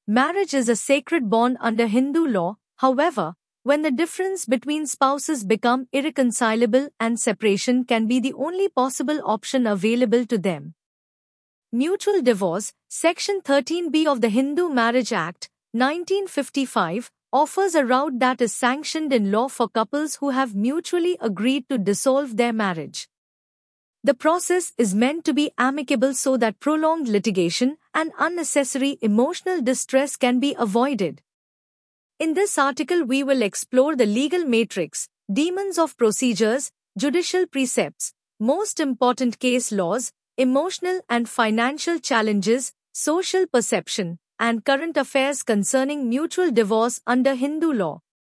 Marriage is a sacred bond under Hindu law. However, when the difference between spouses become irreconcilable and separation can be the only possible option available to them. Mutual divorce, Section 13B of the Hindu Marriage Act, 1955, offers a route that is sanctioned in law for couples who have mutually agreed to dissolve their marriage. The process is meant to be amicable so that prolonged litigation and unnecessary emotional distress can be avoided. In this article, we will explore the legal matrix, demons of procedures, judicial precepts, most important case laws, emotional and financial challenges, social perception, and current affairs concerning mutual divorce under Hindu law.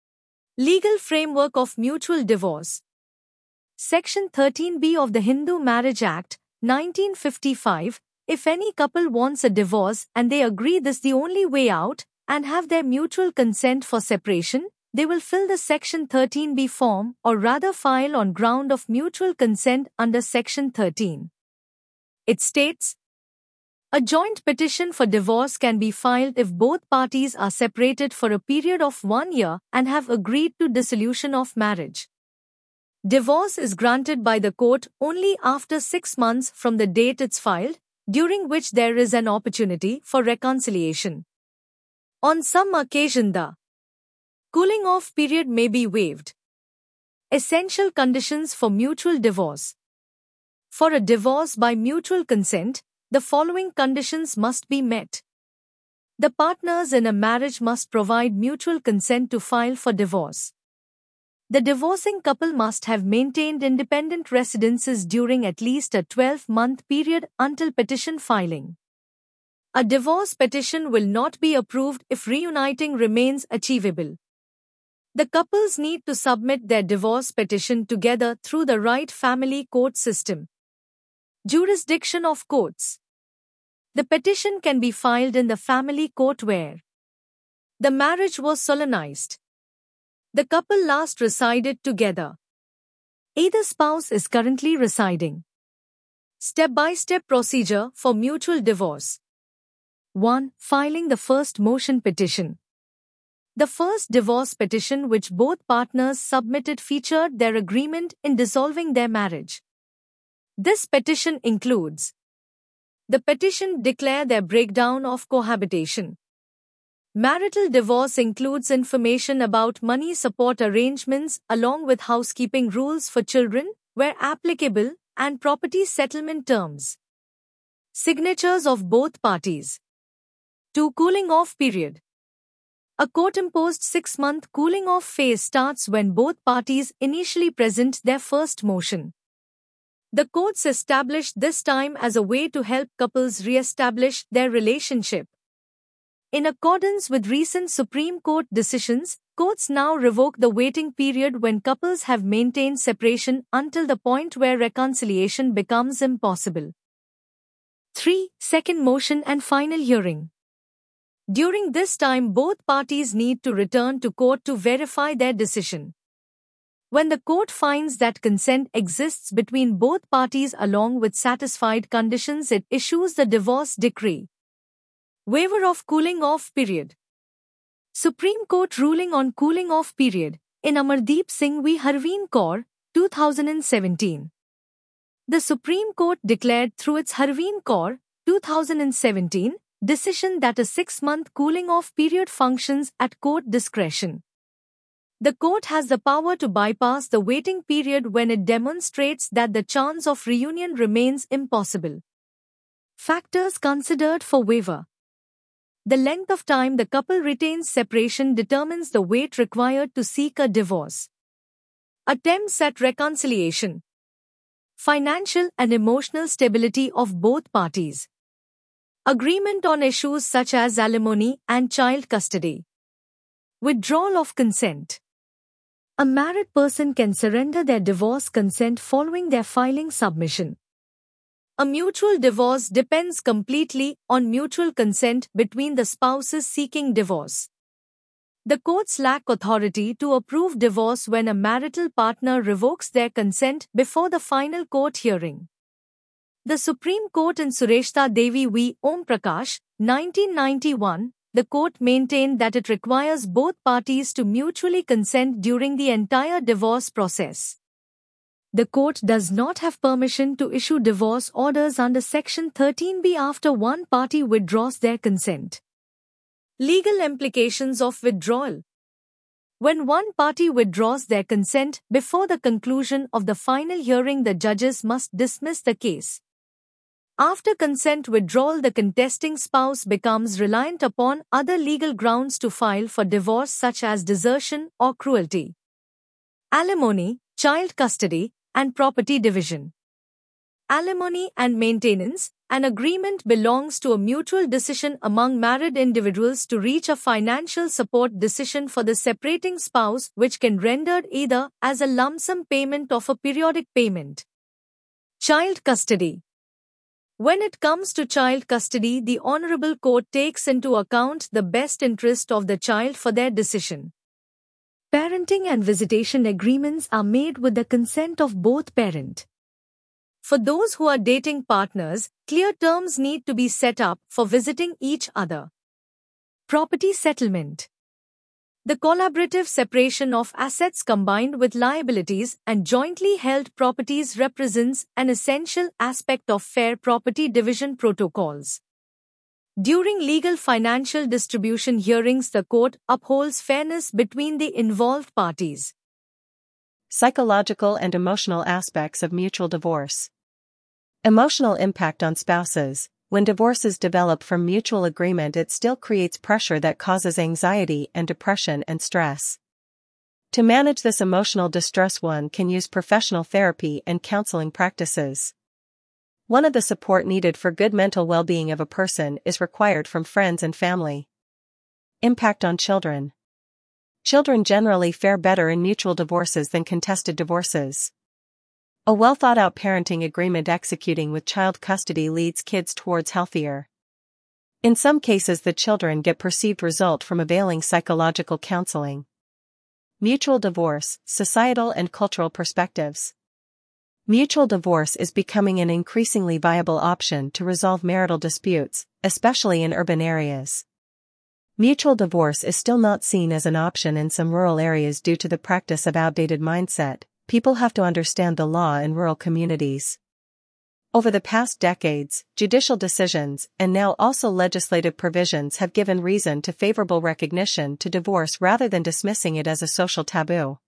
Legal framework of mutual divorce. Section 13B of the Hindu Marriage Act, 1955, if any couple wants a divorce and they agree this is the only way out and have their mutual consent for separation, they will fill the Section 13B form or rather file on ground of mutual consent under Section 13. It states, a joint petition for divorce can be filed if both parties are separated for a period of 1 year and have agreed to dissolution of marriage. Divorce is granted by the court only after 6 months from the date it's filed, during which there is an opportunity for reconciliation. On some occasion, the cooling-off period may be waived. Essential conditions for mutual divorce. For a divorce by mutual consent, the following conditions must be met. The partners in a marriage must provide mutual consent to file for divorce. The divorcing couple must have maintained independent residences during at least a 12-month period until petition filing. A divorce petition will not be approved if reuniting remains achievable. The couples need to submit their divorce petition together through the right family court system. Jurisdiction of courts. The petition can be filed in the family court where the marriage was solemnized. The couple last resided together. Either spouse is currently residing. Step-by-step procedure for mutual divorce. 1. Filing the first motion petition. The first divorce petition which both partners submitted featured their agreement in dissolving their marriage. This petition includes the petition declare their breakdown of cohabitation. Marital divorce includes information about money support arrangements along with housekeeping rules for children, where applicable, and property settlement terms. Signatures of both parties. 2. Cooling off period. A court-imposed 6-month cooling-off phase starts when both parties initially present their first motion. The courts established this time as a way to help couples re-establish their relationship. In accordance with recent Supreme Court decisions, courts now revoke the waiting period when couples have maintained separation until the point where reconciliation becomes impossible. 3. Second motion and final hearing. During this time, both parties need to return to court to verify their decision. When the court finds that consent exists between both parties along with satisfied conditions, it issues the divorce decree. Waiver of cooling off period. Supreme Court ruling on cooling off period in Amardeep Singh v. Harveen Kaur, 2017. The Supreme Court declared through its Harveen Kaur, 2017, decision that a 6-month cooling-off period functions at court discretion. The court has the power to bypass the waiting period when it demonstrates that the chance of reunion remains impossible. Factors considered for waiver. The length of time the couple retains separation determines the wait required to seek a divorce. Attempts at reconciliation. Financial and emotional stability of both parties. Agreement on issues such as alimony and child custody. Withdrawal of consent. A married person can surrender their divorce consent following their filing submission. A mutual divorce depends completely on mutual consent between the spouses seeking divorce. The courts lack authority to approve divorce when a marital partner revokes their consent before the final court hearing. The Supreme Court in Sureshta Devi v. Om Prakash, 1991, the court maintained that it requires both parties to mutually consent during the entire divorce process. The court does not have permission to issue divorce orders under Section 13B after one party withdraws their consent. Legal implications of withdrawal. When one party withdraws their consent before the conclusion of the final hearing, the judges must dismiss the case. After consent withdrawal, the contesting spouse becomes reliant upon other legal grounds to file for divorce, such as desertion or cruelty, alimony, child custody, and property division. Alimony and maintenance. An agreement belongs to a mutual decision among married individuals to reach a financial support decision for the separating spouse, which can be rendered either as a lump sum payment or a periodic payment. Child custody. When it comes to child custody, the Honorable Court takes into account the best interest of the child for their decision. Parenting and visitation agreements are made with the consent of both parents. For those who are dating partners, clear terms need to be set up for visiting each other. Property settlement. The collaborative separation of assets combined with liabilities and jointly held properties represents an essential aspect of fair property division protocols. During legal financial distribution hearings, the court upholds fairness between the involved parties. Psychological and emotional aspects of mutual divorce. Emotional impact on spouses. When divorces develop from mutual agreement, it still creates pressure that causes anxiety and depression and stress. To manage this emotional distress, one can use professional therapy and counseling practices. One of the support needed for good mental well-being of a person is required from friends and family. Impact on children. Children generally fare better in mutual divorces than contested divorces. A well-thought-out parenting agreement executing with child custody leads kids towards healthier. In some cases, the children get perceived result from availing psychological counseling. Mutual divorce, societal and cultural perspectives. Mutual divorce is becoming an increasingly viable option to resolve marital disputes, especially in urban areas. Mutual divorce is still not seen as an option in some rural areas due to the practice of outdated mindset. People have to understand the law in rural communities. Over the past decades, judicial decisions, and now also legislative provisions, have given reason to favorable recognition to divorce rather than dismissing it as a social taboo.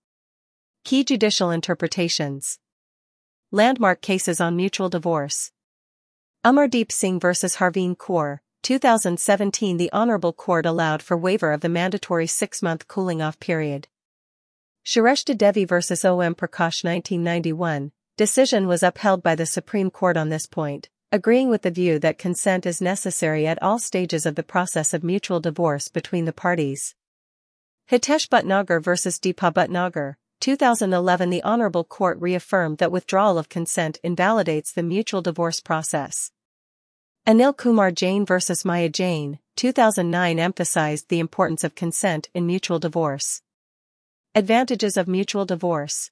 Key judicial interpretations. Landmark cases on mutual divorce. Amardeep Singh v. Harveen Kaur, 2017. The Honorable Court allowed for waiver of the mandatory 6-month cooling-off period. Shrestha Devi v. O.M. Prakash, 1991. Decision was upheld by the Supreme Court on this point, agreeing with the view that consent is necessary at all stages of the process of mutual divorce between the parties. Hitesh Bhatnagar v. Deepa Bhatnagar, 2011. The Honorable Court reaffirmed that withdrawal of consent invalidates the mutual divorce process. Anil Kumar Jain v. Maya Jain, 2009. Emphasized the importance of consent in mutual divorce. Advantages of mutual divorce.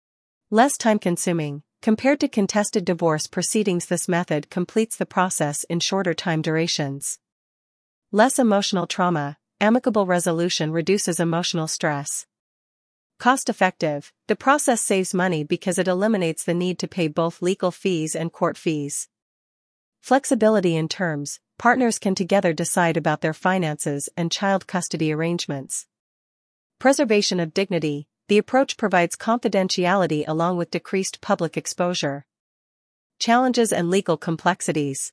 Less time-consuming. Compared to contested divorce proceedings, this method completes the process in shorter time durations. Less emotional trauma. Amicable resolution reduces emotional stress. Cost-effective. The process saves money because it eliminates the need to pay both legal fees and court fees. Flexibility in terms. Partners can together decide about their finances and child custody arrangements. Preservation of dignity. The approach provides confidentiality along with decreased public exposure. Challenges and legal complexities.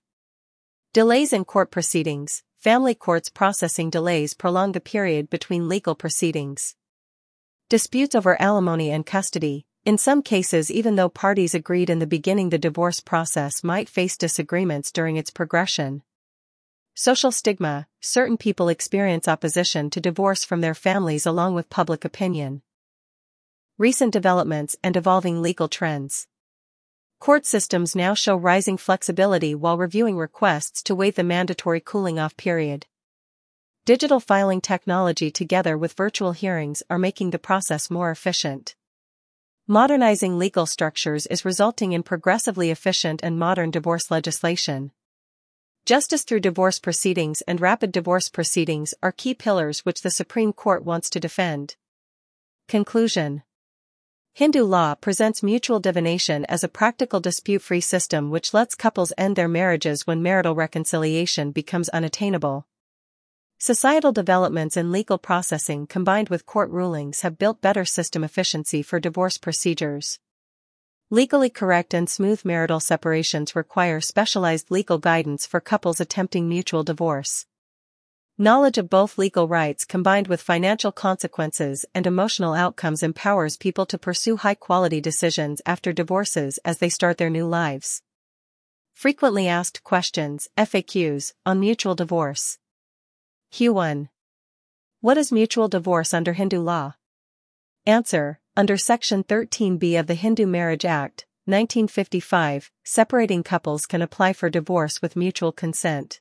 Delays in court proceedings. Family courts processing delays prolong the period between legal proceedings. Disputes over alimony and custody. In some cases, even though parties agreed in the beginning, the divorce process might face disagreements during its progression. Social stigma. Certain people experience opposition to divorce from their families along with public opinion. Recent developments and evolving legal trends. Court systems now show rising flexibility while reviewing requests to waive the mandatory cooling-off period. Digital filing technology together with virtual hearings are making the process more efficient. Modernizing legal structures is resulting in progressively efficient and modern divorce legislation. Justice through divorce proceedings and rapid divorce proceedings are key pillars which the Supreme Court wants to defend. Conclusion. Hindu law presents mutual divination as a practical dispute-free system which lets couples end their marriages when marital reconciliation becomes unattainable. Societal developments in legal processing combined with court rulings have built better system efficiency for divorce procedures. Legally correct and smooth marital separations require specialized legal guidance for couples attempting mutual divorce. Knowledge of both legal rights combined with financial consequences and emotional outcomes empowers people to pursue high-quality decisions after divorces as they start their new lives. Frequently asked questions, FAQs, on mutual divorce. Q1. What is mutual divorce under Hindu law? Answer. Under Section 13B of the Hindu Marriage Act, 1955, separating couples can apply for divorce with mutual consent.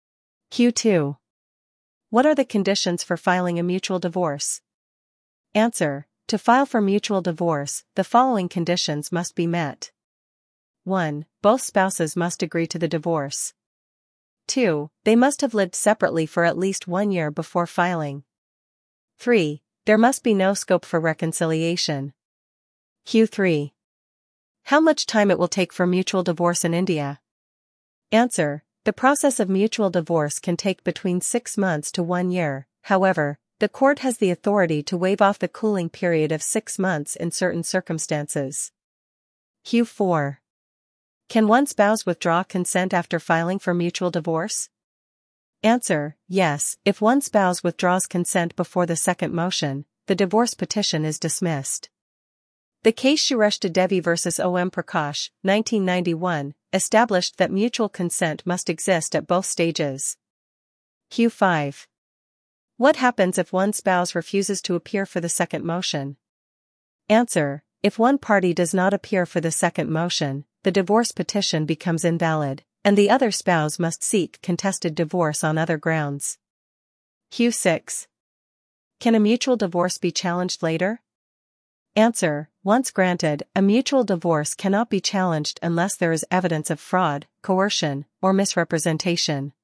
Q2. What are the conditions for filing a mutual divorce? Answer. To file for mutual divorce, the following conditions must be met. 1. Both spouses must agree to the divorce. 2. They must have lived separately for at least 1 year before filing. 3. There must be no scope for reconciliation. Q3. How much time it will take for mutual divorce in India? Answer. The process of mutual divorce can take between 6 months to 1 year, however, the court has the authority to waive off the cooling period of 6 months in certain circumstances. Q4. Can one spouse withdraw consent after filing for mutual divorce? Answer. Yes, if one spouse withdraws consent before the second motion, the divorce petition is dismissed. The case Shrestha Devi v. O.M. Prakash, 1991, established that mutual consent must exist at both stages. Q5. What happens if one spouse refuses to appear for the second motion? Answer. If one party does not appear for the second motion, the divorce petition becomes invalid, and the other spouse must seek contested divorce on other grounds. Q6. Can a mutual divorce be challenged later? Answer. Once granted, a mutual divorce cannot be challenged unless there is evidence of fraud, coercion, or misrepresentation.